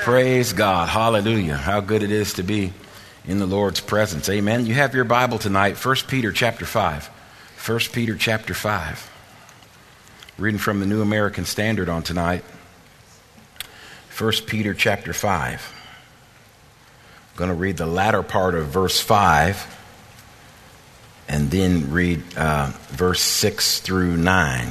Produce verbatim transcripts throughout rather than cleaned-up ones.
Praise God. Hallelujah. How good it is to be in the Lord's presence. Amen. You have your Bible tonight, First Peter chapter five. First Peter chapter five. Reading from the New American Standard on tonight. First Peter chapter five. I'm going to read the latter part of verse five and then read uh, verse six through nine.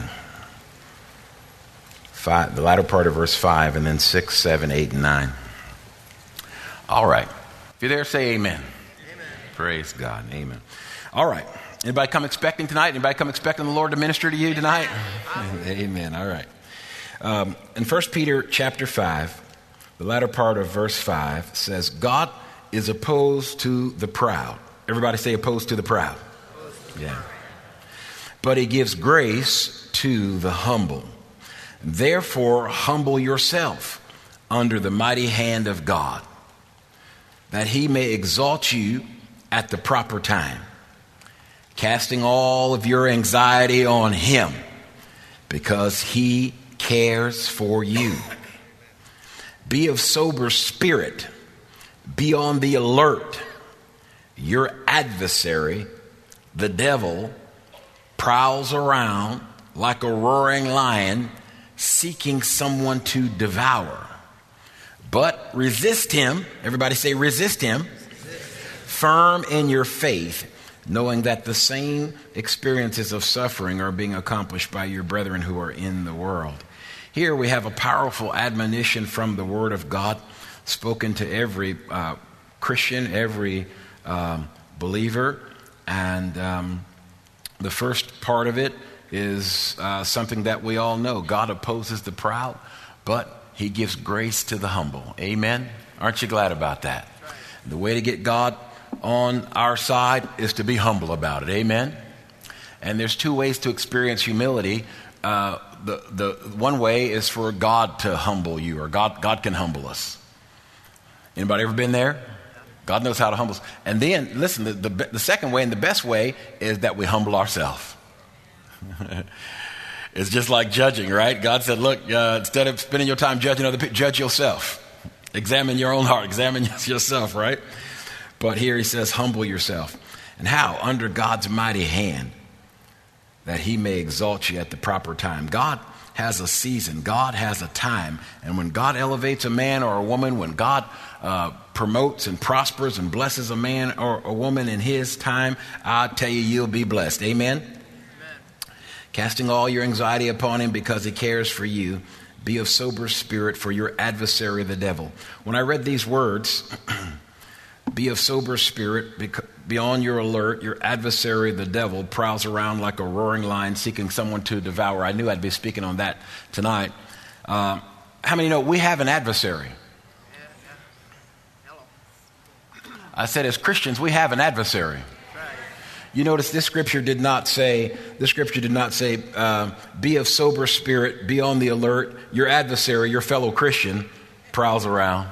Five, the latter part of verse five and then six, seven, eight, and nine. All right. If you're there, say amen. Amen. Praise God. Amen. All right. Anybody come expecting tonight? Anybody come expecting the Lord to minister to you tonight? Amen. Amen. All right. Um, in First Peter chapter five, the latter part of verse five says, God is opposed to the proud. Everybody say opposed to the proud. Yeah. But he gives grace to the humble. Therefore, humble yourself under the mighty hand of God, that he may exalt you at the proper time, casting all of your anxiety on him, because he cares for you. Be of sober spirit. Be on the alert. Your adversary, the devil, prowls around like a roaring lion, seeking someone to devour. But resist him. Everybody say resist him. Resist. Firm in your faith, knowing that the same experiences of suffering are being accomplished by your brethren who are in the world. Here we have a powerful admonition from the Word of God, spoken to every uh, Christian, every um, believer. And um, the first part of it is uh, something that we all know. God opposes the proud, but he gives grace to the humble. Amen? Aren't you glad about that? The way to get God on our side is to be humble about it. Amen? And there's two ways to experience humility. Uh, the, the one way is for God to humble you, or God, God can humble us. Anybody ever been there? God knows how to humble us. And then, listen, the, the, the second way and the best way is that we humble ourselves. It's just like judging, right? God said, look, uh, instead of spending your time judging other people, judge yourself. Examine your own heart. Examine yourself, right? But here he says, humble yourself. And how? Under God's mighty hand, that he may exalt you at the proper time. God has a season. God has a time. And when God elevates a man or a woman, when God uh, promotes and prospers and blesses a man or a woman in his time, I tell you, you'll be blessed. Amen? Casting all your anxiety upon him because he cares for you. Be of sober spirit, for your adversary the devil. When I read these words, be of sober spirit, be on your alert. Your adversary the devil prowls around like a roaring lion seeking someone to devour. I knew I'd be speaking on that tonight. Uh, how many know we have an adversary? I said as Christians, we have an adversary. You notice this scripture did not say, this scripture did not say, uh, be of sober spirit, be on the alert. Your adversary, your fellow Christian, prowls around.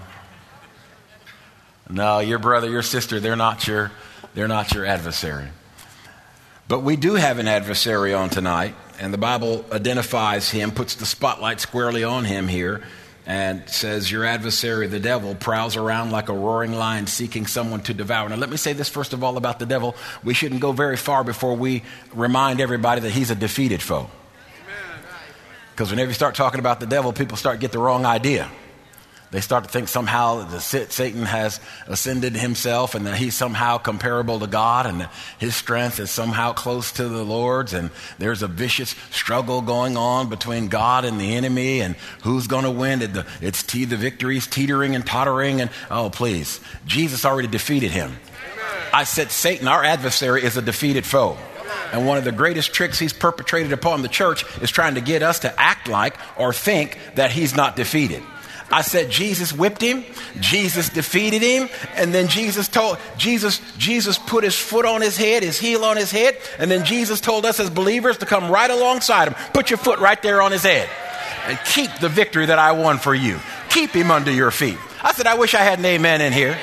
No, your brother, your sister, they're not your, they're not your adversary. But we do have an adversary on tonight, and the Bible identifies him, puts the spotlight squarely on him here, and says, your adversary, the devil, prowls around like a roaring lion seeking someone to devour. Now, let me say this first of all about the devil. We shouldn't go very far before we remind everybody that he's a defeated foe. Because whenever you start talking about the devil, people start to get the wrong idea. They start to think somehow that Satan has ascended himself and that he's somehow comparable to God and that his strength is somehow close to the Lord's, and there's a vicious struggle going on between God and the enemy, and who's going to win? It's te- the victory's teetering and tottering, and oh, please. Jesus already defeated him. Amen. I said Satan, our adversary, is a defeated foe. And one of the greatest tricks he's perpetrated upon the church is trying to get us to act like or think that he's not defeated. I said Jesus whipped him, Jesus defeated him, and then Jesus told Jesus Jesus put his foot on his head, his heel on his head, and then Jesus told us as believers to come right alongside him. Put your foot right there on his head and keep the victory that I won for you. Keep him under your feet. I said, I wish I had an amen in here.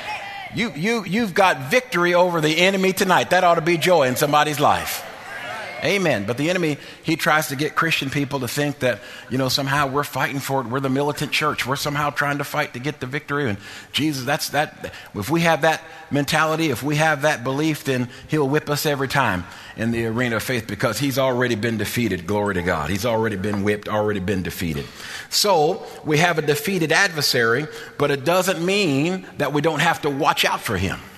You you you've got victory over the enemy tonight. That ought to be joy in somebody's life. Amen. But the enemy, he tries to get Christian people to think that, you know, somehow we're fighting for it. We're the militant church. We're somehow trying to fight to get the victory. And Jesus, that's that. If we have that mentality, if we have that belief, then he'll whip us every time in the arena of faith, because he's already been defeated. Glory to God. He's already been whipped, already been defeated. So we have a defeated adversary, but it doesn't mean that we don't have to watch out for him.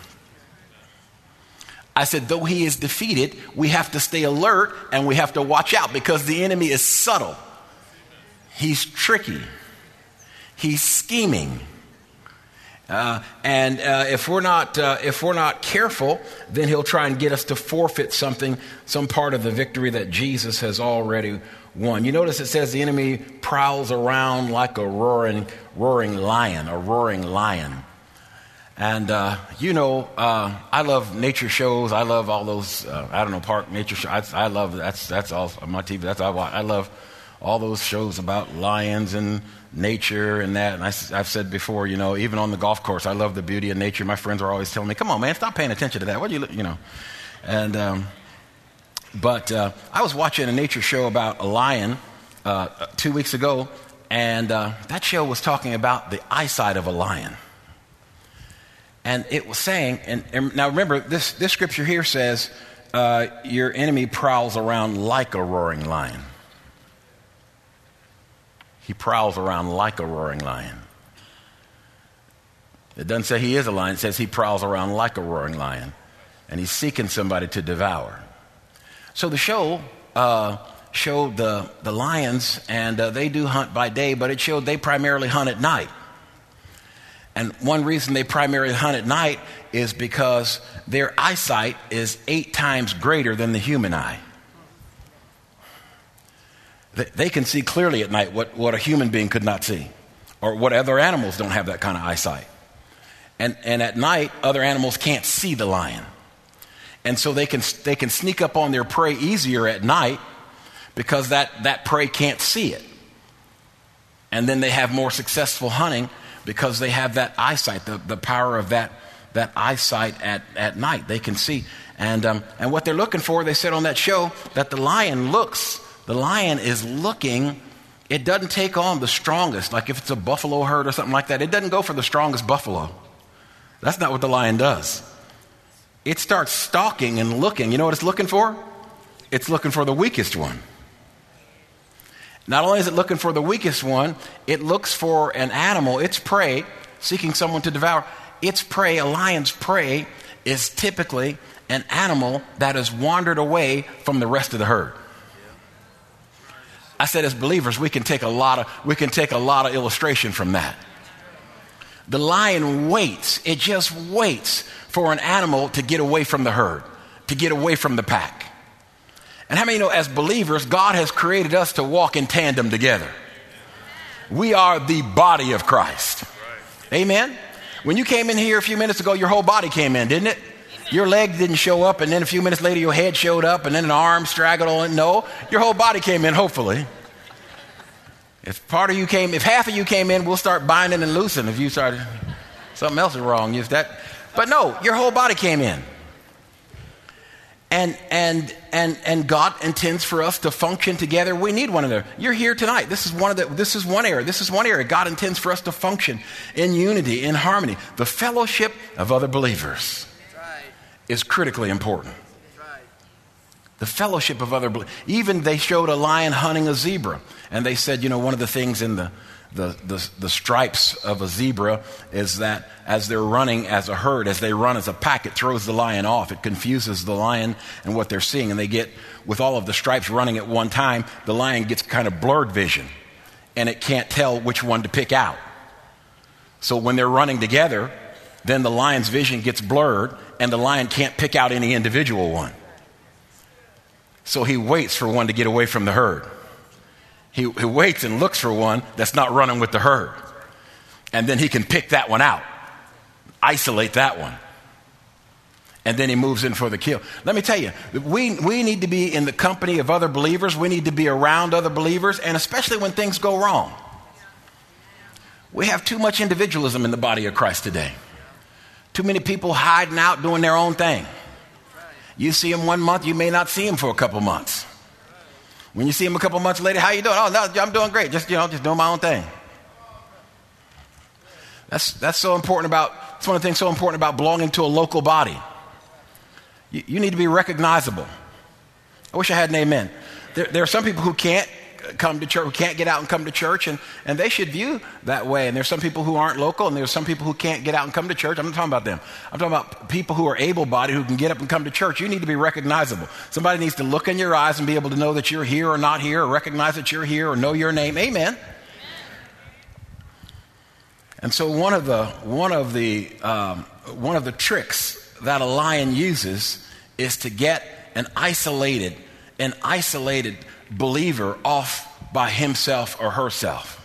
I said, though he is defeated, we have to stay alert and we have to watch out, because the enemy is subtle. He's tricky. He's scheming. Uh, and uh, if we're not uh, if we're not careful, then he'll try and get us to forfeit something, some part of the victory that Jesus has already won. You notice it says the enemy prowls around like a roaring roaring lion, a roaring lion. And, uh, you know, uh, I love nature shows. I love all those, uh, I don't know, park nature shows. I, I love, that's that's all on my T V. That's all I watch. I love all those shows about lions and nature and that. And I, I've said before, you know, even on the golf course, I love the beauty of nature. My friends are always telling me, come on, man, stop paying attention to that. What do you, you know? And, um, but uh, I was watching a nature show about a lion uh, two weeks ago, and uh, that show was talking about the eyesight of a lion. And it was saying, and, and now remember, this, this scripture here says, uh, your enemy prowls around like a roaring lion. He prowls around like a roaring lion. It doesn't say he is a lion. It says he prowls around like a roaring lion. And he's seeking somebody to devour. So the show uh, showed the, the lions, and uh, they do hunt by day, but it showed they primarily hunt at night. And one reason they primarily hunt at night is because their eyesight is eight times greater than the human eye. They can see clearly at night what, what a human being could not see, or what other animals don't have that kind of eyesight. And, and at night, other animals can't see the lion. And so they can, they can sneak up on their prey easier at night because that, that prey can't see it. And then they have more successful hunting because they have that eyesight, the, the power of that, that eyesight at, at night. They can see. And, um, and what they're looking for, they said on that show, that the lion looks, the lion is looking, it doesn't take on the strongest. Like if it's a buffalo herd or something like that, it doesn't go for the strongest buffalo. That's not what the lion does. It starts stalking and looking. You know what it's looking for? It's looking for the weakest one. Not only is it looking for the weakest one, it looks for an animal, its prey, seeking someone to devour. Its prey, a lion's prey, is typically an animal that has wandered away from the rest of the herd. I said, as believers, we can take a lot of we can take a lot of illustration from that. The lion waits; it just waits for an animal to get away from the herd, to get away from the pack. And how many know, as believers, God has created us to walk in tandem together? We are the body of Christ. Amen? When you came in here a few minutes ago, your whole body came in, didn't it? Your leg didn't show up, and then a few minutes later, your head showed up, and then an arm straggled on it. No, your whole body came in, hopefully. If part of you came, if half of you came in, we'll start binding and loosing. If you started, something else is wrong. If that, but no, your whole body came in. And and and and God intends for us to function together. We need one another. You're here tonight. This is one of the. This is one area. This is one area. God intends for us to function in unity, in harmony. The fellowship of other believers right. is critically important. Right. The fellowship of other believers. Even they showed a lion hunting a zebra, and they said, you know, one of the things in the the the, the stripes of a zebra is that as they're running as a herd, as they run as a pack, it throws the lion off. It confuses the lion and what they're seeing. And they get, with all of the stripes running at one time, the lion gets kind of blurred vision. And it can't tell which one to pick out. So when they're running together, then the lion's vision gets blurred and the lion can't pick out any individual one. So he waits for one to get away from the herd. He, he waits and looks for one that's not running with the herd. And then he can pick that one out. Isolate that one. And then he moves in for the kill. Let me tell you, we, we need to be in the company of other believers. We need to be around other believers, and especially when things go wrong. We have too much individualism in the body of Christ today. Too many people hiding out doing their own thing. You see him one month, you may not see him for a couple months. When you see him a couple months later, how you doing? Oh, no, I'm doing great. Just, you know, just doing my own thing. That's that's so important about, that's one of the things so important about belonging to a local body. You, you need to be recognizable. I wish I had an amen. There, there are some people who can't come to church, who can't get out and come to church, and, and they should view that way. And there's some people who aren't local, and there's some people who can't get out and come to church. I'm not talking about them. I'm talking about people who are able-bodied who can get up and come to church. You need to be recognizable. Somebody needs to look in your eyes and be able to know that you're here or not here, or recognize that you're here, or know your name. Amen. And so one of the one of the um, one of the tricks that a lion uses is to get an isolated, an isolated believer off by himself or herself.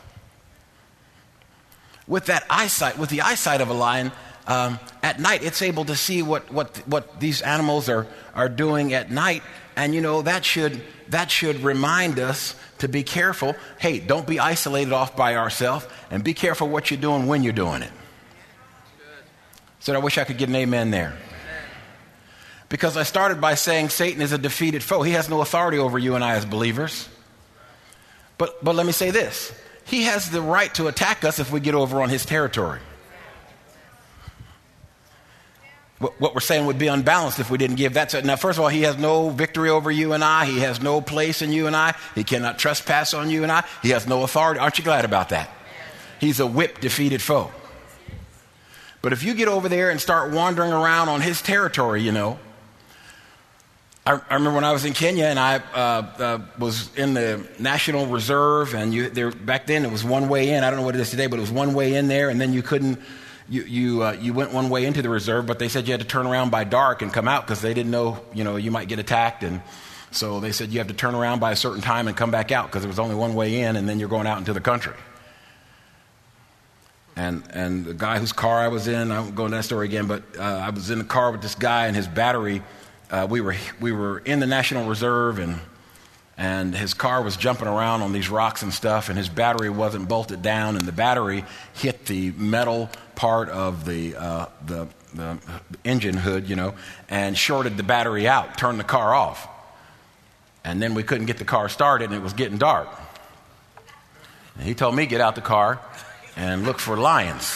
With that eyesight, with the eyesight of a lion, um, at night it's able to see what, what, what these animals are, are doing at night. And you know, that should, that should remind us to be careful. Hey, don't be isolated off by ourselves, and be careful what you're doing when you're doing it. So I wish I could get an amen there. Because I started by saying Satan is a defeated foe. He has no authority over you and I as believers. But but let me say this. He has the right to attack us if we get over on his territory. What, what we're saying would be unbalanced if we didn't give that to. Now, first of all, he has no victory over you and I. He has no place in you and I. He cannot trespass on you and I. He has no authority. Aren't you glad about that? He's a whipped, defeated foe. But if you get over there and start wandering around on his territory, you know, I, I remember when I was in Kenya and I uh, uh, was in the National Reserve, and you, there, back then it was one way in. I don't know what it is today, but it was one way in there, and then you couldn't, you you, uh, you went one way into the reserve, but they said you had to turn around by dark and come out because they didn't know, you know, you might get attacked. And so they said you have to turn around by a certain time and come back out because there was only one way in, and then you're going out into the country. And and the guy whose car I was in, I won't go into that story again, but uh, I was in the car with this guy and his battery. Uh, we were we were in the National Reserve, and and his car was jumping around on these rocks and stuff, and his battery wasn't bolted down, and the battery hit the metal part of the uh, the, the engine hood, you know, and shorted the battery out, turned the car off, and then we couldn't get the car started, and it was getting dark. And he told me get out the car and look for lions.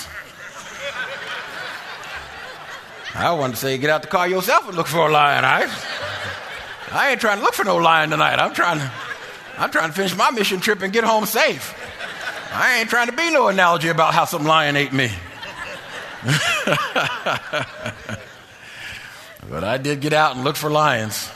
I wanted to say, get out the car yourself and look for a lion. I, I ain't trying to look for no lion tonight. I'm trying to, I'm trying to finish my mission trip and get home safe. I ain't trying to be no analogy about how some lion ate me. But I did get out and look for lions.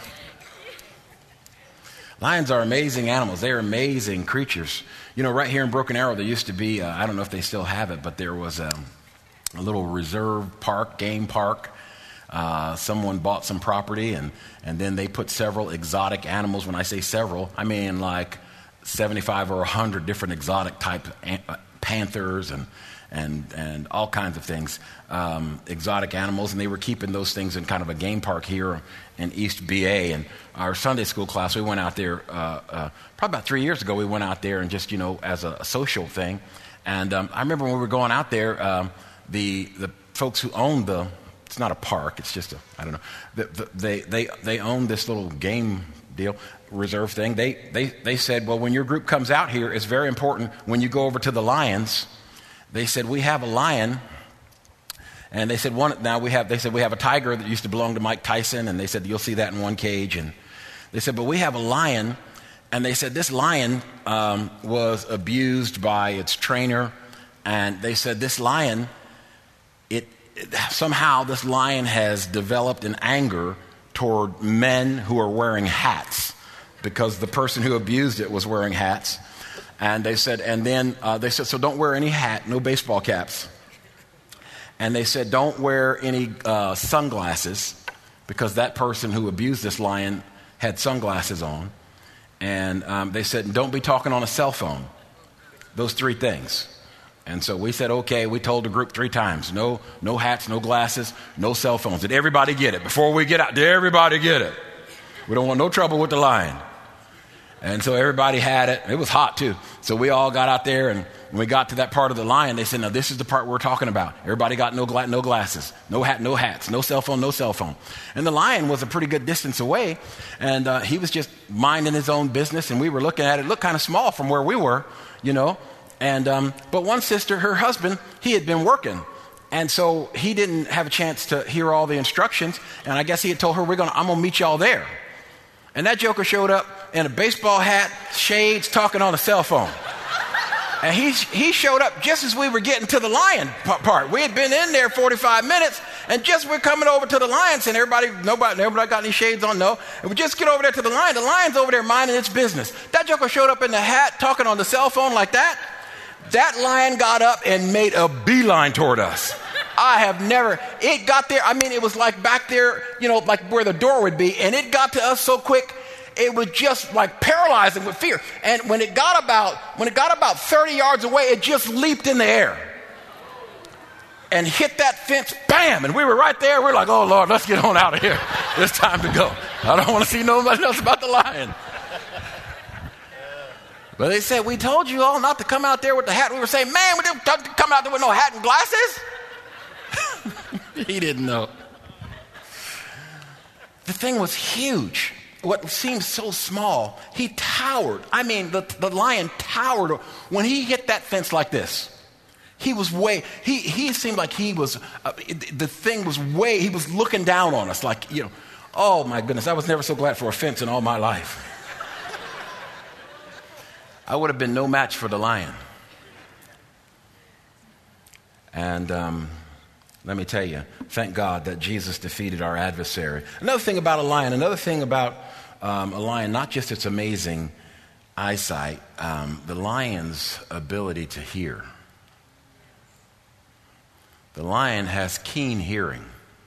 Lions are amazing animals. They're amazing creatures. You know, right here in Broken Arrow, there used to be, uh, I don't know if they still have it, but there was um, a little reserve park, game park. Uh, someone bought some property, and, and then they put several exotic animals. When I say several, I mean like seventy-five or one hundred different exotic type an- panthers and and and all kinds of things, um, exotic animals, and they were keeping those things in kind of a game park here in East B A. And our Sunday school class, we went out there uh, uh, probably about three years ago. We went out there and just, you know, as a, a social thing. And um, I remember when we were going out there, um, the the folks who owned the, it's not a park, it's just a, I don't know, the, the, they they they owned this little game deal, reserve thing. They they they said, well, when your group comes out here, it's very important when you go over to the lions. They said, we have a lion, and they said, one, now we have, they said, we have a tiger that used to belong to Mike Tyson, and they said, you'll see that in one cage. And they said, but we have a lion, and they said, this lion um, was abused by its trainer, and they said, this lion, it, it somehow this lion has developed an anger toward men who are wearing hats, because the person who abused it was wearing hats. And they said, and then uh, they said, so don't wear any hat, no baseball caps. And they said, don't wear any uh, sunglasses, because that person who abused this lion had sunglasses on. And um, they said, don't be talking on a cell phone. Those three things. And so we said, okay, we told the group three times, no, no hats, no glasses, no cell phones. Did everybody get it? Before we get out, did everybody get it? We don't want no trouble with the lion. And so everybody had it. It was hot too. So we all got out there, and when we got to that part of the lion, they said, now this is the part we're talking about. Everybody got no, gla- no glasses, no hat, no hats, no cell phone, no cell phone. And the lion was a pretty good distance away, and uh, he was just minding his own business, and we were looking at it. It looked kind of small from where we were, you know. And um, but one sister, her husband, he had been working. And so he didn't have a chance to hear all the instructions. And I guess he had told her, we're gonna, I'm going to meet y'all there. And that joker showed up in a baseball hat, shades, talking on a cell phone. And he, he showed up just as we were getting to the lion part. We had been in there forty-five minutes, and just we're coming over to the lions, and everybody, nobody, nobody got any shades on, no. And we just get over there to the lion. The lion's over there minding its business. That joker showed up in the hat, talking on the cell phone like that. That lion got up and made a beeline toward us. I have never, it got there, I mean, it was like back there, you know, like where the door would be, and it got to us so quick, it was just like paralyzing with fear. And when it got about, when it got about thirty yards away, it just leaped in the air and hit that fence, bam, and we were right there. We're like, oh, Lord, let's get on out of here. It's time to go. I don't want to see nobody else about the lion. But they said, we told you all not to come out there with the hat. We were saying, man, we didn't come out there with no hat and glasses. He didn't know. The thing was huge. What seemed so small, he towered. I mean, the, the lion towered. When he hit that fence like this, he was way, he, he seemed like he was, uh, it, the thing was way, he was looking down on us like, you know, oh my goodness, I was never so glad for a fence in all my life. I would have been no match for the lion. And um, let me tell you, thank God that Jesus defeated our adversary. Another thing about a lion, another thing about um, a lion, not just its amazing eyesight, um, the lion's ability to hear. The lion has keen hearing.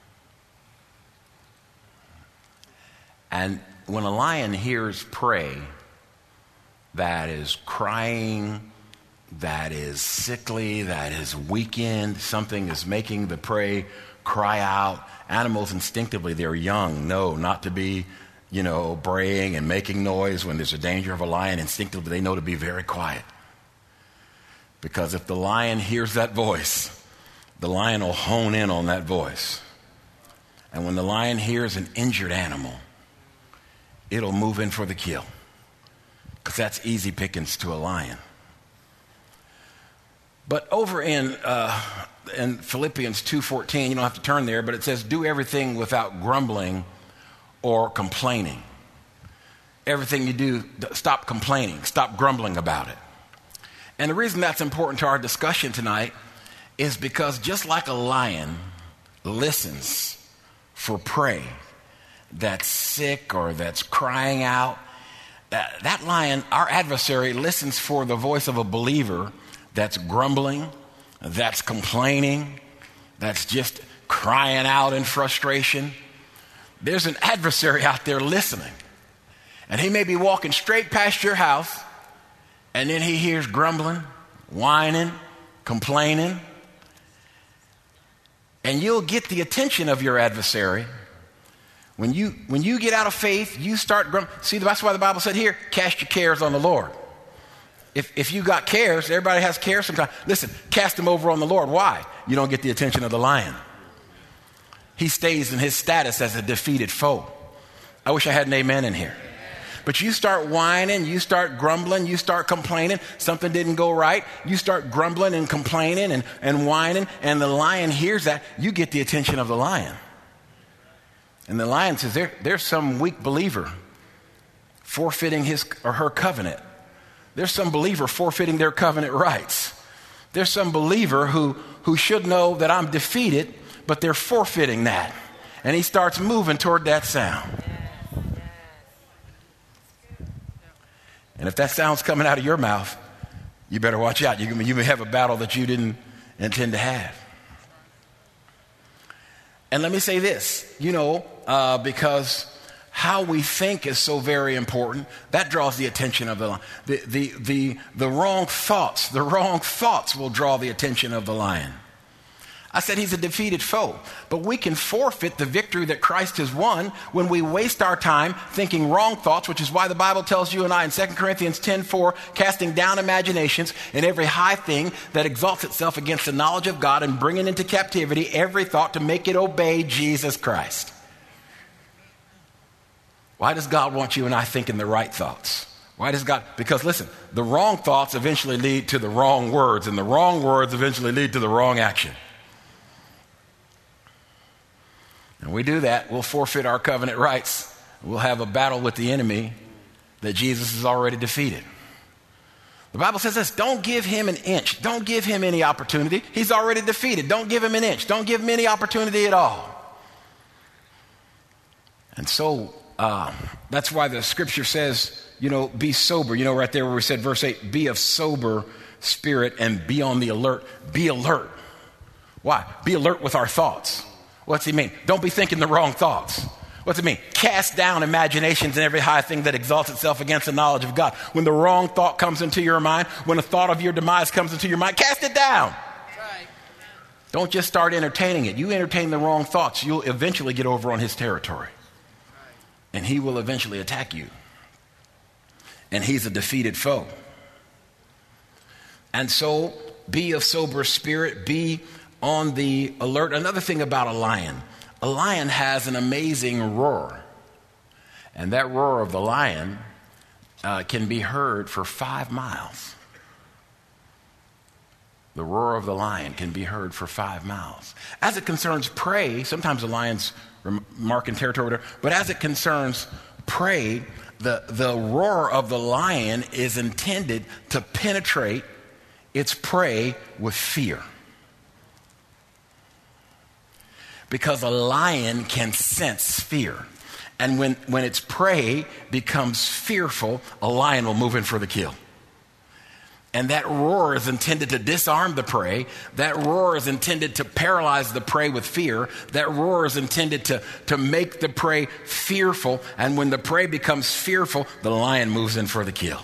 And when a lion hears prey that is crying, that is sickly, that is weakened, something is making the prey cry out. Animals instinctively, they're young, know not to be, you know, braying and making noise when there's a danger of a lion. Instinctively, they know to be very quiet. Because if the lion hears that voice, the lion will hone in on that voice. And when the lion hears an injured animal, it'll move in for the kill. Because that's easy pickings to a lion. But over in uh, in Philippians two fourteen, you don't have to turn there, but it says, do everything without grumbling or complaining. Everything you do, stop complaining, stop grumbling about it. And the reason that's important to our discussion tonight is because just like a lion listens for prey that's sick or that's crying out, that, that lion, our adversary, listens for the voice of a believer that's grumbling, that's complaining, that's just crying out in frustration. There's an adversary out there listening. And he may be walking straight past your house, and then he hears grumbling, whining, complaining. And you'll get the attention of your adversary. When you when you get out of faith, you start grumbling. See, that's why the Bible said here, cast your cares on the Lord. If if you got cares, everybody has cares sometimes. Listen, cast them over on the Lord. Why? You don't get the attention of the lion. He stays in his status as a defeated foe. I wish I had an amen in here. But you start whining, you start grumbling, you start complaining, something didn't go right, you start grumbling and complaining and, and whining, and the lion hears that, you get the attention of the lion. And the lion says, there, there's some weak believer forfeiting his or her covenant. There's some believer forfeiting their covenant rights. There's some believer who, who should know that I'm defeated, but they're forfeiting that. And he starts moving toward that sound. And if that sound's coming out of your mouth, you better watch out. You, you may have a battle that you didn't intend to have. And let me say this, you know, uh, because how we think is so very important. That draws the attention of the the the the, the wrong thoughts. The wrong thoughts will draw the attention of the lion. I said he's a defeated foe. But we can forfeit the victory that Christ has won when we waste our time thinking wrong thoughts, which is why the Bible tells you and I in Second Corinthians ten four, casting down imaginations and every high thing that exalts itself against the knowledge of God, and bringing into captivity every thought to make it obey Jesus Christ. Why does God want you and I thinking the right thoughts? Why does God? Because listen, the wrong thoughts eventually lead to the wrong words, and the wrong words eventually lead to the wrong action. And we do that, we'll forfeit our covenant rights. We'll have a battle with the enemy that Jesus has already defeated. The Bible says this: don't give him an inch. Don't give him any opportunity. He's already defeated. Don't give him an inch. Don't give him any opportunity at all. And so uh, that's why the scripture says, you know, be sober. You know, right there where we said, verse eight, be of sober spirit and be on the alert. Be alert. Why? Be alert with our thoughts. What's he mean? Don't be thinking the wrong thoughts. What's it mean? Cast down imaginations and every high thing that exalts itself against the knowledge of God. When the wrong thought comes into your mind, when a thought of your demise comes into your mind, cast it down. Right. Don't just start entertaining it. You entertain the wrong thoughts, you'll eventually get over on his territory. Right. And he will eventually attack you. And he's a defeated foe. And so, be of sober spirit, be on the alert. Another thing about a lion, a lion has an amazing roar. And that roar of the lion uh, can be heard for five miles. The roar of the lion can be heard for five miles. As it concerns prey, sometimes the lions mark in territory, but as it concerns prey, the, the roar of the lion is intended to penetrate its prey with fear. Because a lion can sense fear. And when, when its prey becomes fearful, a lion will move in for the kill. And that roar is intended to disarm the prey. That roar is intended to paralyze the prey with fear. That roar is intended to, to make the prey fearful. And when the prey becomes fearful, the lion moves in for the kill.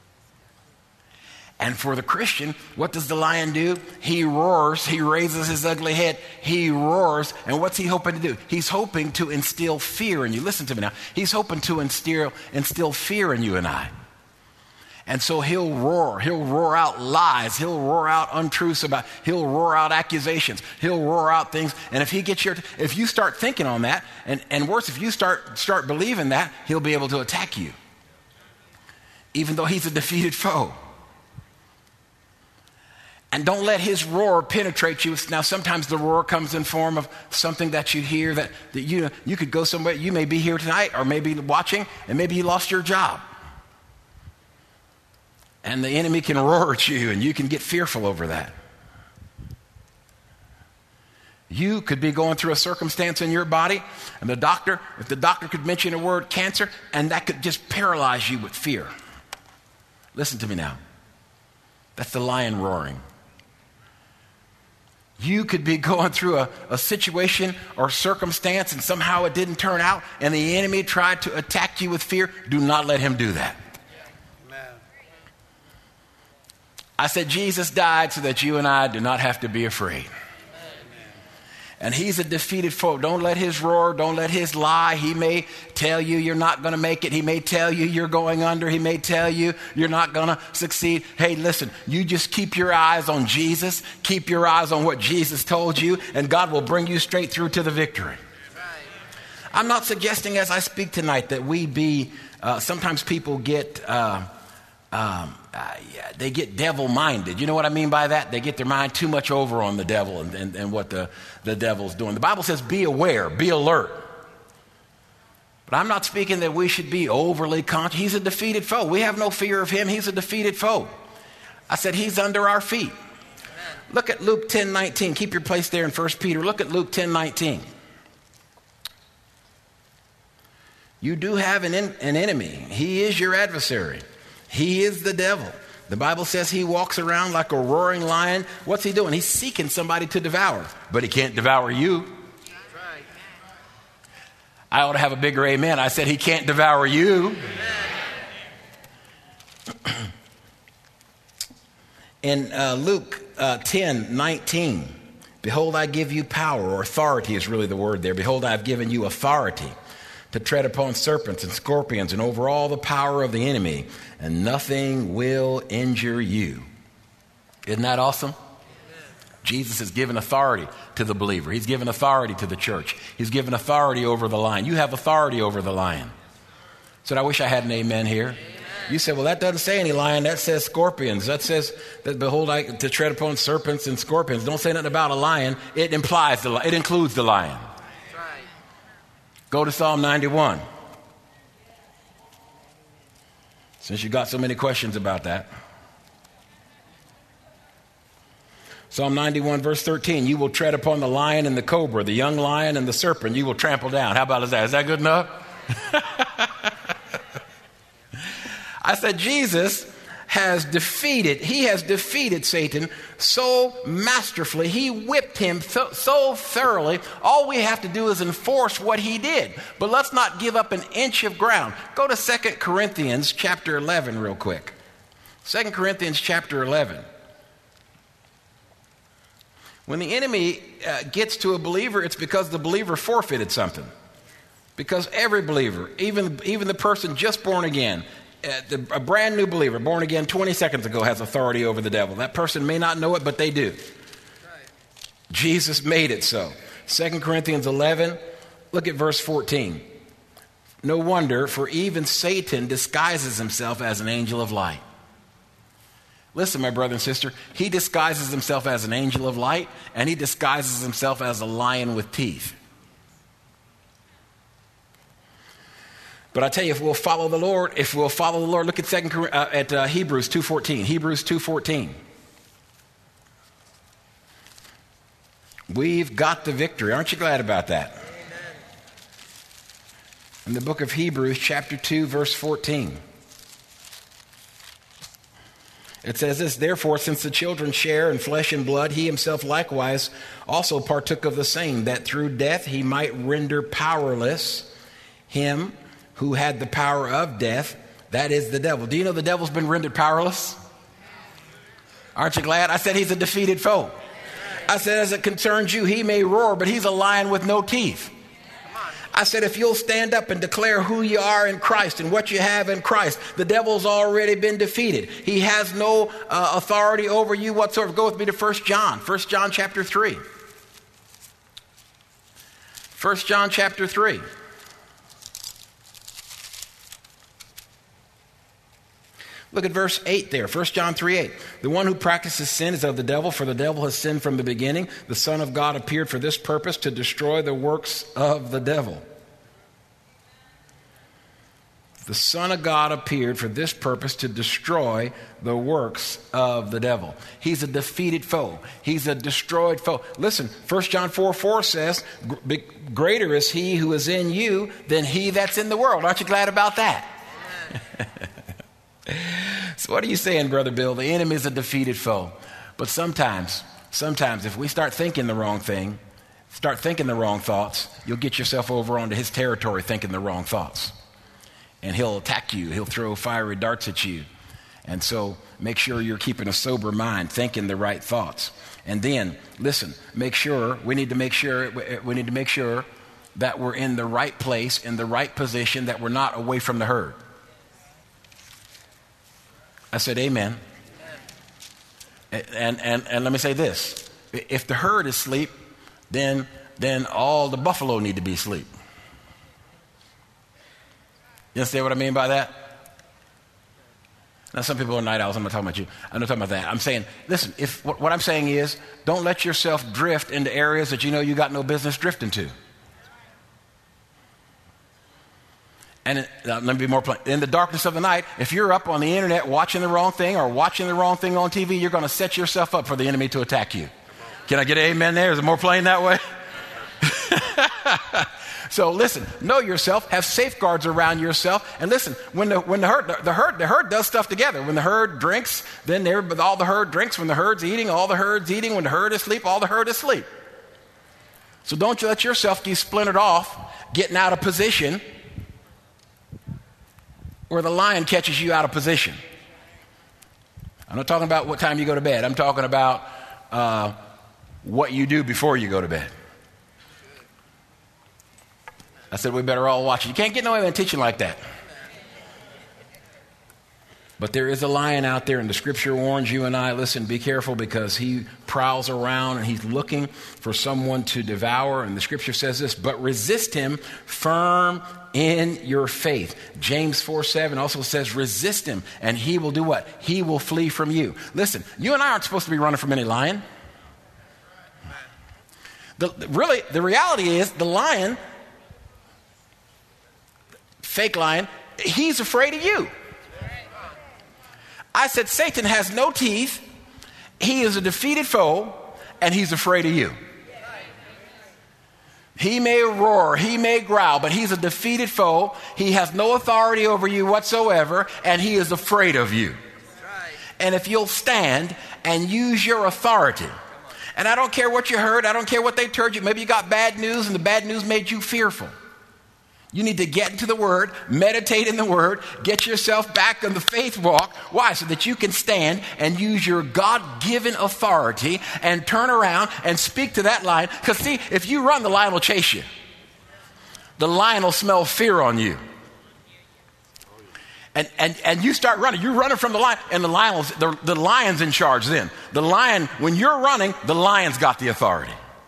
And for the Christian, what does the lion do? He roars, he raises his ugly head, he roars, and what's he hoping to do? He's hoping to instill fear in you. Listen to me now. He's hoping to instill, instill fear in you and I. And so he'll roar, he'll roar out lies, he'll roar out untruths about, he'll roar out accusations, he'll roar out things. And if he gets your, if you start thinking on that, and, and worse, if you start, start believing that, he'll be able to attack you. Even though he's a defeated foe. And don't let his roar penetrate you. Now, sometimes the roar comes in form of something that you hear that, that you, you could go somewhere. You may be here tonight or maybe watching, and maybe you lost your job. And the enemy can roar at you, and you can get fearful over that. You could be going through a circumstance in your body, and the doctor, if the doctor could mention the word cancer, and that could just paralyze you with fear. Listen to me now. That's the lion roaring. You could be going through a, a situation or circumstance and somehow it didn't turn out and the enemy tried to attack you with fear. Do not let him do that. Amen. I said Jesus died so that you and I do not have to be afraid. And he's a defeated foe. Don't let his roar, don't let his lie. He may tell you you're not going to make it. He may tell you you're going under. He may tell you you're not going to succeed. Hey, listen, you just keep your eyes on Jesus. Keep your eyes on what Jesus told you, and God will bring you straight through to the victory. I'm not suggesting as I speak tonight that we be, uh, sometimes people get... Uh, Um, uh, yeah, they get devil-minded. You know what I mean by that? They get their mind too much over on the devil and, and, and what the, the devil's doing. The Bible says be aware, be alert. But I'm not speaking that we should be overly conscious. He's a defeated foe. We have no fear of him. He's a defeated foe. I said he's under our feet. Amen. Look at Luke ten nineteen. Keep your place there in First Peter. Look at Luke ten nineteen. You do have an, en- an enemy. He is your adversary. He is the devil. The Bible says he walks around like a roaring lion. What's he doing? He's seeking somebody to devour, but he can't devour you. I ought to have a bigger amen. I said he can't devour you. In uh, Luke uh, ten nineteen, Behold, I give you power, or authority is really the word there. Behold, I've given you authority to tread upon serpents and scorpions and over all the power of the enemy, and nothing will injure you. Isn't that awesome? Jesus has given authority to the believer. He's given authority to the church. He's given authority over the lion. You have authority over the lion. So I wish I had an amen here. Amen. You said, well, that doesn't say any lion. That says scorpions. That says, that behold, I to tread upon serpents and scorpions. Don't say nothing about a lion. It implies the it includes the lion. That's right. Go to Psalm ninety-one. Since you got so many questions about that. Psalm ninety-one, verse thirteen, you will tread upon the lion and the cobra, the young lion and the serpent you will trample down. How about that? Is that good enough? I said Jesus has defeated, he has defeated Satan so masterfully. He whipped him th- so thoroughly. All we have to do is enforce what he did. But let's not give up an inch of ground. Go to Second Corinthians chapter eleven real quick. Second Corinthians chapter eleven. When the enemy uh, gets to a believer, it's because the believer forfeited something. Because every believer, even, even the person just born again, uh, the, a brand new believer, born again twenty seconds ago, has authority over the devil. That person may not know it, but they do. Right. Jesus made it so. Second Corinthians eleven, look at verse fourteen. No wonder, for even Satan disguises himself as an angel of light. Listen, my brother and sister, he disguises himself as an angel of light, and he disguises himself as a lion with teeth. But I tell you, if we'll follow the Lord, if we'll follow the Lord, look at second uh, at uh, Hebrews two fourteen. Hebrews two fourteen. We've got the victory. Aren't you glad about that? Amen. In the book of Hebrews, chapter two, verse fourteen. It says this, therefore, since the children share in flesh and blood, he himself likewise also partook of the same, that through death he might render powerless him who had the power of death, that is the devil. Do you know the devil's been rendered powerless? Aren't you glad? I said he's a defeated foe. I said as it concerns you, he may roar, but he's a lion with no teeth. I said, if you'll stand up and declare who you are in Christ and what you have in Christ, the devil's already been defeated. He has no uh, authority over you whatsoever. Go with me to First John, First John chapter three. First John chapter three. Look at verse eight there, First John three eight. The one who practices sin is of the devil, for the devil has sinned from the beginning. The Son of God appeared for this purpose, to destroy the works of the devil. The Son of God appeared for this purpose, to destroy the works of the devil. He's a defeated foe. He's a destroyed foe. Listen, First John four four says, greater is he who is in you than he that's in the world. Aren't you glad about that? So what are you saying, Brother Bill? The enemy is a defeated foe. But sometimes, sometimes if we start thinking the wrong thing, start thinking the wrong thoughts, you'll get yourself over onto his territory thinking the wrong thoughts. And he'll attack you. He'll throw fiery darts at you. And so make sure you're keeping a sober mind, thinking the right thoughts. And then, listen, make sure, we need to make sure, we need to make sure that we're in the right place, in the right position, that we're not away from the herd. I said, amen. Amen. And, and, and let me say this. If the herd is asleep, then, then all the buffalo need to be asleep. You understand what I mean by that? Now, some people are night owls. I'm not talking about you. I'm not talking about that. I'm saying, listen, if what, what I'm saying is, don't let yourself drift into areas that you know you got no business drifting to. And it, uh, let me be more plain. In the darkness of the night, if you're up on the internet watching the wrong thing or watching the wrong thing on T V, you're going to set yourself up for the enemy to attack you. Can I get an amen there? Is it more plain that way? So listen, know yourself, have safeguards around yourself, and listen. When the when the herd the, the herd the herd does stuff together. When the herd drinks, then all the herd drinks. When the herd's eating, all the herd's eating. When the herd is asleep, all the herd is asleep. So don't you let yourself get splintered off, getting out of position, where the lion catches you out of position. I'm not talking about what time you go to bed. I'm talking about uh, what you do before you go to bed. I said, we better all watch it. You can't get away with teaching like that. But there is a lion out there, and the scripture warns you and I, listen, be careful, because he prowls around and he's looking for someone to devour. And the scripture says this, but resist him firm in your faith. James four seven also says, resist him and he will do what? He will flee from you. Listen, you and I aren't supposed to be running from any lion. The, really, the reality is the lion, fake lion, he's afraid of you. I said, Satan has no teeth. He is a defeated foe, and he's afraid of you. He may roar, he may growl, but he's a defeated foe. He has no authority over you whatsoever, and he is afraid of you. And if you'll stand and use your authority, and I don't care what you heard, I don't care what they told you. Maybe you got bad news, and the bad news made you fearful. You need to get into the Word, meditate in the Word, get yourself back on the faith walk. Why? So that you can stand and use your God-given authority and turn around and speak to that lion. Because see, if you run, the lion will chase you. The lion will smell fear on you. And and and you start running. You're running from the lion, and the lion will, the, the lion's in charge then. The lion, when you're running, the lion's got the authority.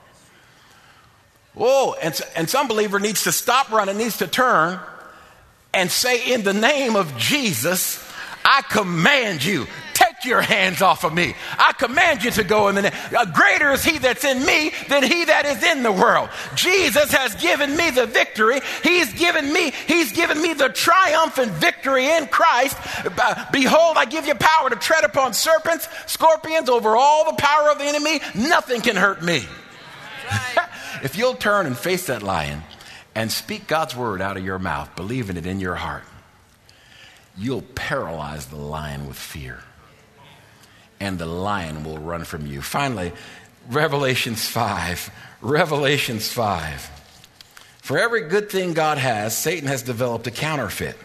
Oh, and, and some believer needs to stop running, needs to turn and say, in the name of Jesus, I command you, take your hands off of me. I command you to go in the name. Greater is he that's in me than he that is in the world. Jesus has given me the victory. He's given me, he's given me the triumphant victory in Christ. Behold, I give you power to tread upon serpents, scorpions, over all the power of the enemy. Nothing can hurt me. Right. If you'll turn and face that lion and speak God's word out of your mouth, believing it in your heart, you'll paralyze the lion with fear. And the lion will run from you. Finally, Revelations five. Revelations five. For every good thing God has, Satan has developed a counterfeit.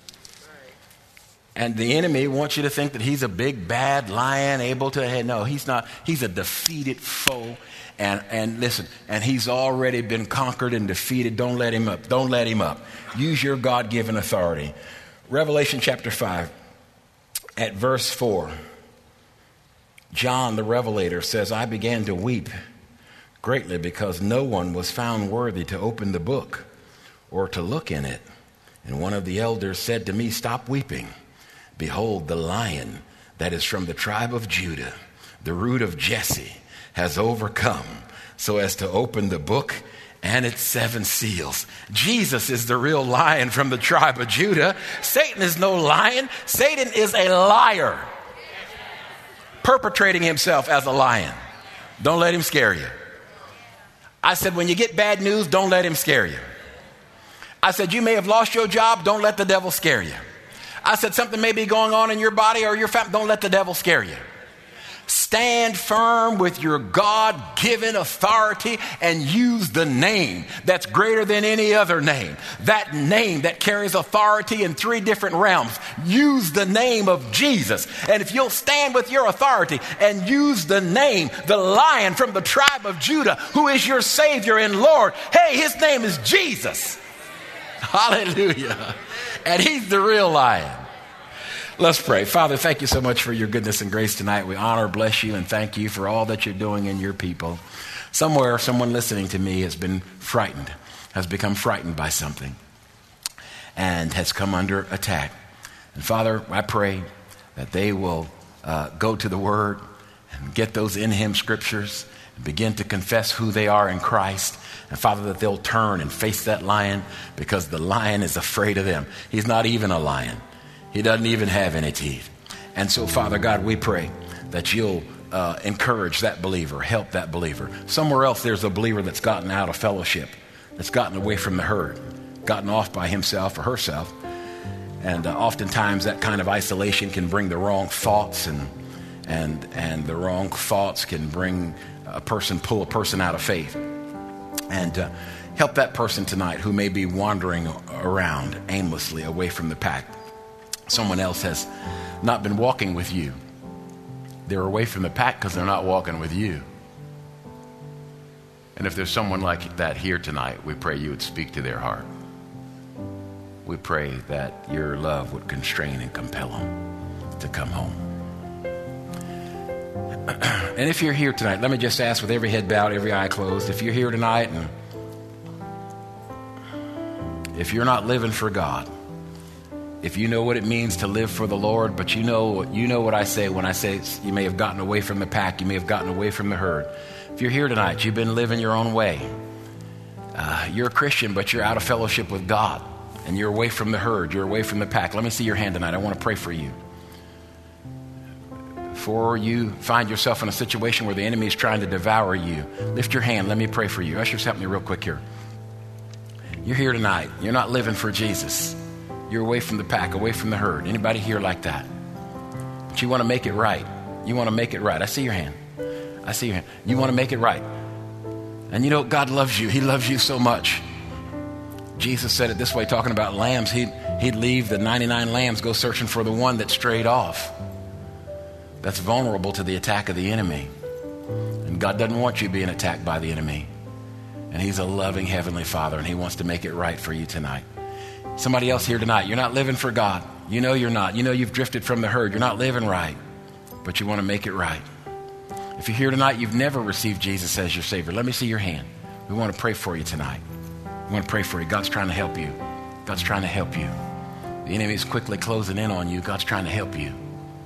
And the enemy wants you to think that he's a big, bad lion able to... No, he's not. He's a defeated foe. And, and listen, and he's already been conquered and defeated. Don't let him up. Don't let him up. Use your God-given authority. Revelation chapter five, at verse four. John the Revelator says, I began to weep greatly because no one was found worthy to open the book or to look in it. And one of the elders said to me, stop weeping. Behold, the lion that is from the tribe of Judah, the root of Jesse, has overcome so as to open the book and its seven seals. Jesus is the real lion from the tribe of Judah. Satan is no lion. Satan is a liar, perpetrating himself as a lion. Don't let him scare you. I said, when you get bad news, don't let him scare you. I said, you may have lost your job. Don't let the devil scare you. I said, something may be going on in your body or your family. Don't let the devil scare you. Stand firm with your God-given authority and use the name that's greater than any other name. That name that carries authority in three different realms. Use the name of Jesus. And if you'll stand with your authority and use the name, the lion from the tribe of Judah, who is your Savior and Lord. Hey, his name is Jesus. Hallelujah. And he's the real lion. Let's pray. Father, thank you so much for your goodness and grace tonight. We honor, bless you, and thank you for all that you're doing in your people. Somewhere, someone listening to me has been frightened, has become frightened by something, and has come under attack. And Father, I pray that they will uh, go to the Word and get those in Him scriptures and begin to confess who they are in Christ. And Father, that they'll turn and face that lion, because the lion is afraid of them. He's not even a lion. He doesn't even have any teeth. And so, Father God, we pray that you'll uh, encourage that believer, help that believer. Somewhere else there's a believer that's gotten out of fellowship, that's gotten away from the herd, gotten off by himself or herself. And uh, oftentimes that kind of isolation can bring the wrong thoughts, and and and the wrong thoughts can bring a person, pull a person out of faith. And uh, help that person tonight who may be wandering around aimlessly away from the pack. Someone else has not been walking with you. They're away from the pack because they're not walking with you. And if there's someone like that here tonight, we pray you would speak to their heart. We pray that your love would constrain and compel them to come home. And if you're here tonight, let me just ask, with every head bowed, every eye closed, if you're here tonight and if you're not living for God, if you know what it means to live for the Lord, but you know, you know what I say when I say you may have gotten away from the pack, you may have gotten away from the herd. If you're here tonight, you've been living your own way. Uh, you're a Christian, but you're out of fellowship with God, and you're away from the herd, you're away from the pack. Let me see your hand tonight. I want to pray for you. Before you find yourself in a situation where the enemy is trying to devour you, lift your hand. Let me pray for you. Ushers, help me real quick here. You're here tonight. You're not living for Jesus. You're away from the pack, away from the herd. Anybody here like that? But you want to make it right. You want to make it right. I see your hand. I see your hand. You want to make it right. And you know, God loves you. He loves you so much. Jesus said it this way, talking about lambs. He'd, he'd leave the ninety-nine lambs, go searching for the one that strayed off. That's vulnerable to the attack of the enemy. And God doesn't want you being attacked by the enemy. And he's a loving heavenly Father, and he wants to make it right for you tonight. Somebody else here tonight, you're not living for God. You know you're not. You know you've drifted from the herd. You're not living right, but you want to make it right. If you're here tonight, you've never received Jesus as your Savior. Let me see your hand. We want to pray for you tonight. We want to pray for you. God's trying to help you. God's trying to help you. The enemy is quickly closing in on you. God's trying to help you.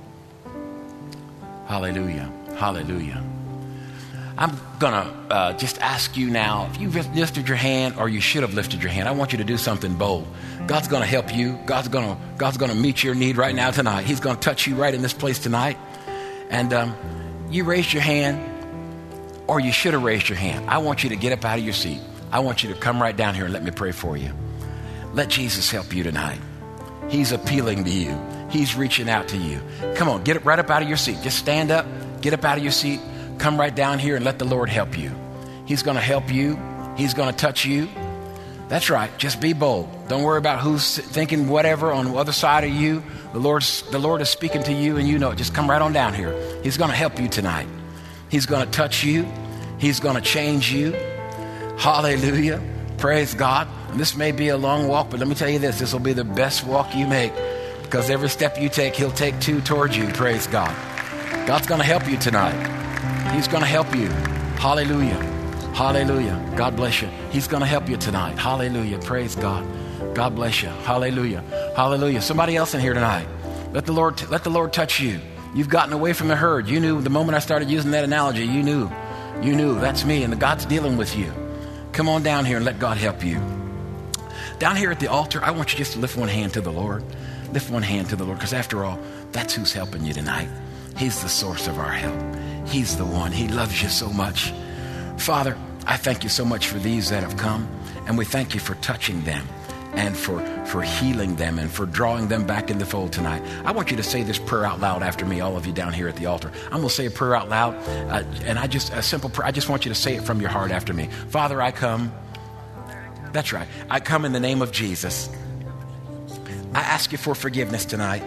Hallelujah. Hallelujah. I'm going to uh, just ask you now, if you've lifted your hand, or you should have lifted your hand, I want you to do something bold. God's going to help you. God's going to God's going to meet your need right now tonight. He's going to touch you right in this place tonight. And um, you raised your hand, or you should have raised your hand. I want you to get up out of your seat. I want you to come right down here and let me pray for you. Let Jesus help you tonight. He's appealing to you. He's reaching out to you. Come on, get up right up out of your seat. Just stand up, get up out of your seat, come right down here and let the Lord help you. He's going to help you. He's going to touch you. That's right. Just be bold. Don't worry about who's thinking whatever on the other side of you. The Lord's, the Lord is speaking to you, and you know it. Just come right on down here. He's going to help you tonight. He's going to touch you. He's going to change you. Hallelujah. Praise God. And this may be a long walk, but let me tell you this. This will be the best walk you make, because every step you take, he'll take two towards you. Praise God. God's going to help you tonight. He's going to help you. Hallelujah. Hallelujah. God bless you. He's going to help you tonight. Hallelujah. Praise God. God bless you. Hallelujah. Hallelujah. Somebody else in here tonight. Let the Lord, let the Lord touch you. You've gotten away from the herd. You knew the moment I started using that analogy, you knew, you knew that's me, and God's dealing with you. Come on down here and let God help you. Down here at the altar, I want you just to lift one hand to the Lord. Lift one hand to the Lord, because after all, that's who's helping you tonight. He's the source of our help. He's the one. He loves you so much. Father, I thank you so much for these that have come, and we thank you for touching them and for, for healing them and for drawing them back in the fold tonight. I want you to say this prayer out loud after me, all of you down here at the altar. I'm going to say a prayer out loud, uh, and I just, a simple prayer, I just want you to say it from your heart after me. Father, I come. That's right. I come in the name of Jesus. I ask you for forgiveness tonight.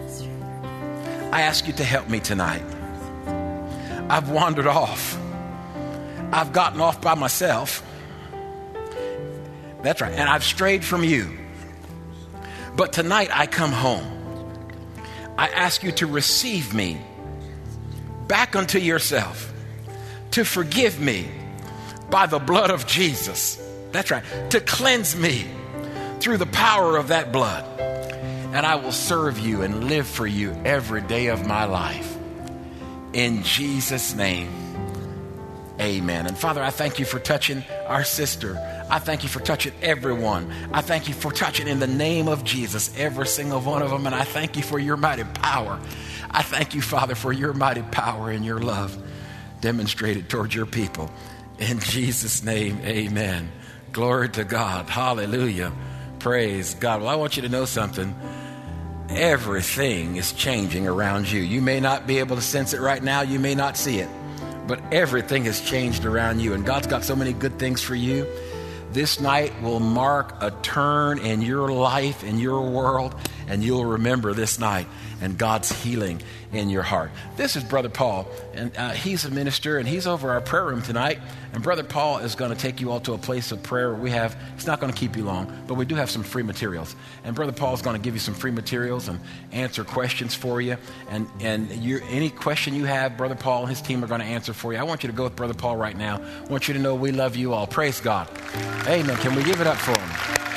I ask you to help me tonight. I've wandered off. I've gotten off by myself. That's right. And I've strayed from you. But tonight I come home. I ask you to receive me back unto yourself, to forgive me by the blood of Jesus. That's right. To cleanse me through the power of that blood. And I will serve you and live for you every day of my life. In Jesus' name, amen. And Father, I thank you for touching our sister. I thank you for touching everyone. I thank you for touching in the name of Jesus, every single one of them. And I thank you for your mighty power. I thank you, Father, for your mighty power and your love demonstrated towards your people. In Jesus' name, amen. Glory to God. Hallelujah. Praise God. Well, I want you to know something. Everything is changing around you. You may not be able to sense it right now. You may not see it. But everything has changed around you. And God's got so many good things for you. this night will mark a turn in your life, in your world, and you'll remember this night and God's healing in your heart. This is Brother Paul, and uh, he's a minister, and he's over our prayer room tonight. And Brother Paul is going to take you all to a place of prayer. We have, it's not going to keep you long, but we do have some free materials. And Brother Paul is going to give you some free materials and answer questions for you. And and you, any question you have, Brother Paul and his team are going to answer for you. I want you to go with Brother Paul right now. I want you to know we love you all. Praise God. Amen. Can we give it up for him?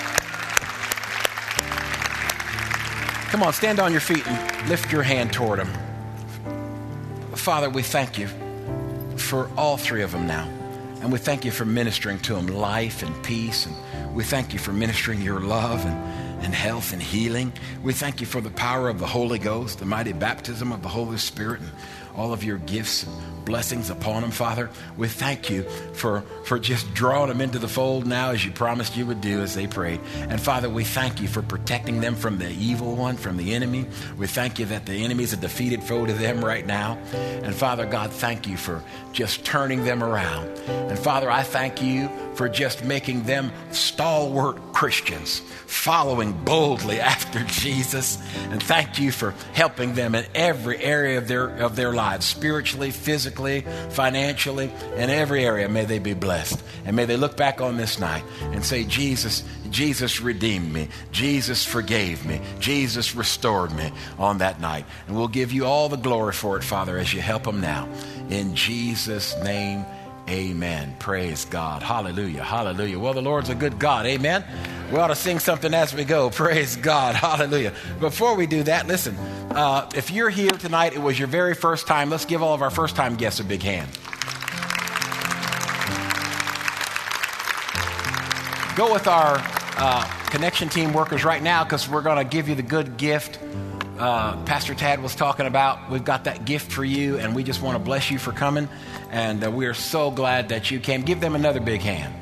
Come on, stand on your feet and lift your hand toward him. Father, we thank you for all three of them now. And we thank you for ministering to them life and peace. And we thank you for ministering your love and, and health and healing. We thank you for the power of the Holy Ghost, the mighty baptism of the Holy Spirit, and all of your gifts and blessings upon them, Father. We thank you for, for just drawing them into the fold now as you promised you would do as they prayed. And Father, we thank you for protecting them from the evil one, from the enemy. We thank you that the enemy is a defeated foe to them right now. And Father God, thank you for just turning them around. And Father, I thank you for just making them stalwart Christians, following boldly after Jesus. And thank you for helping them in every area of their of their lives, spiritually, physically, financially, in every area. May they be blessed. And may they look back on this night and say, Jesus, Jesus redeemed me. Jesus forgave me. Jesus restored me on that night. And we'll give you all the glory for it, Father, as you help them now. In Jesus' name, amen. Praise God. Hallelujah. Hallelujah. Well, the Lord's a good God. Amen. We ought to sing something as we go. Praise God. Hallelujah. Before we do that, listen, uh, if you're here tonight, it was your very first time. Let's give all of our first time guests a big hand. Go with our uh, connection team workers right now, because we're going to give you the good gift uh, Pastor Tad was talking about. We've got that gift for you, and we just want to bless you for coming. And uh, we are so glad that you came. Give them another big hand.